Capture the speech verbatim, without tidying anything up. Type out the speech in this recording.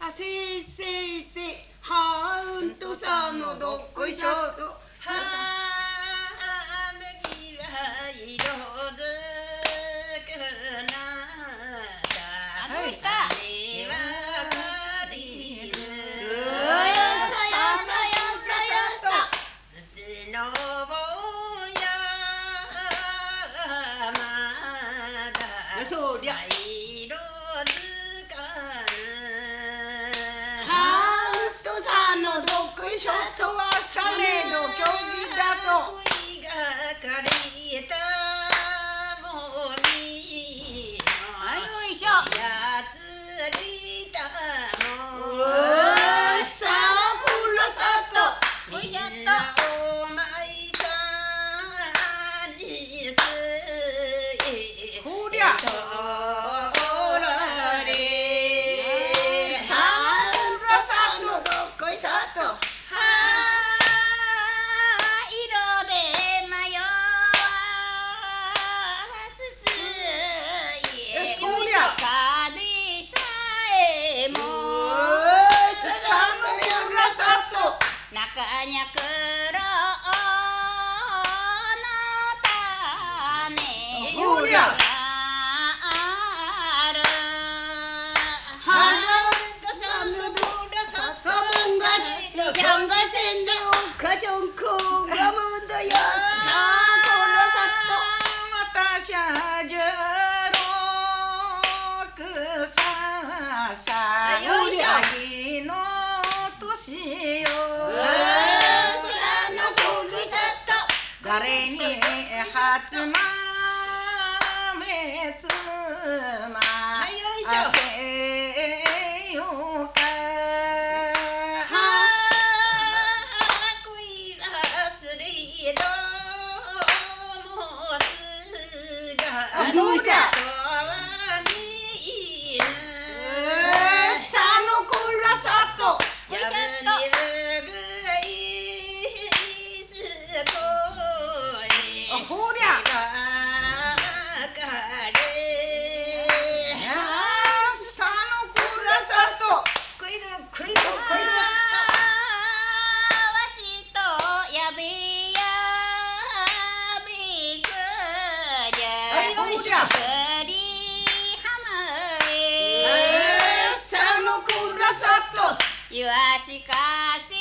あせいせいせいはうんとさのどっこいしょとはあめぎら色づくなだどうしたにわかりるよさよさよさよさうちのぼやまだそりゃ色づかぬはうんとさのどっこいしょとはしたねの競技だと恋がかりたもみはいよいしょやつりたもうっさくらさとよいしょっみんなお前さんにすいほりゃとられさくらさのどっこいさとはあ色で迷わすすえいそりゃかでさえもうっさくらさと中にゃくろの種ほりゃがあるはんとさのどらさともんがちにちゃんがせんでおかちょんこがむんだよさこらさとまたしゃじゅろくささよいしょやぎの年よさのこぐさと誰に初まめつまはいよいしょせよかは恋がすりどもすがあどうしたとはみぬさのこらさとやぶにうぐいすこいあほりゃがかれやさのこらさとこいどこいどこいどわしとやびやびくじゃはいよいしょくりはむいさのこらさといわしかし